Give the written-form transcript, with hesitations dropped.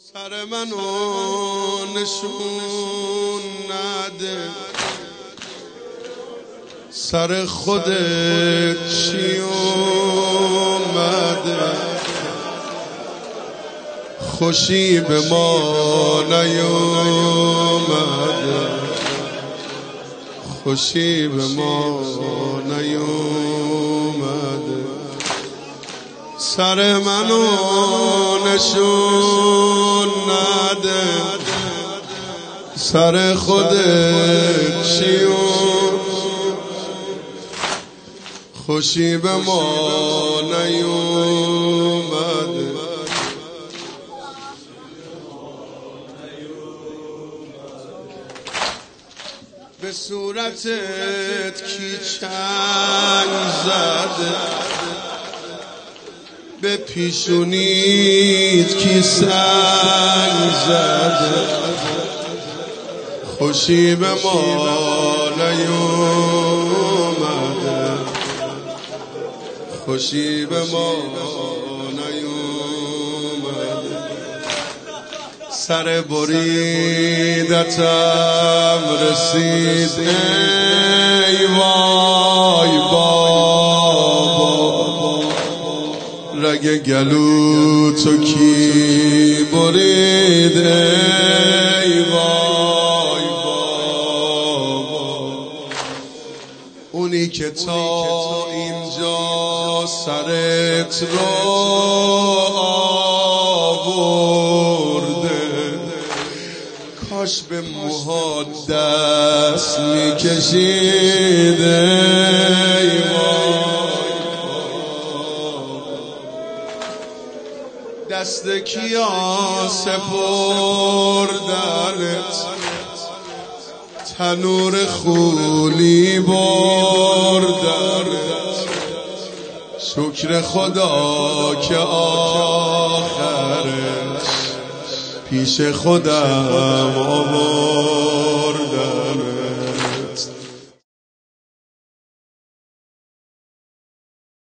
سر منو نشون نده، سر خودت چی اومده؟ خوشی به ما نیومده، خوشی به ما نیومده. سر منو نشون نده، سر خودت چی خوشی به ما نیومده. به صورتت کی چنگ زده، به پیشونیت کی سنگ زده؟ خوشی به ما نیومده، خوشی به ما نیومده. سر بریدتم رسید ای وای بابا، رگ گلو تو کی برید ای وای بابا؟ اونی که تا اینجا سرت رو آورده، کاش به موها دست میکشید ای وای. دست کیا سپردنت، تنور خولی بردنت. شکر خدا که آخرش پیش خودم آورد.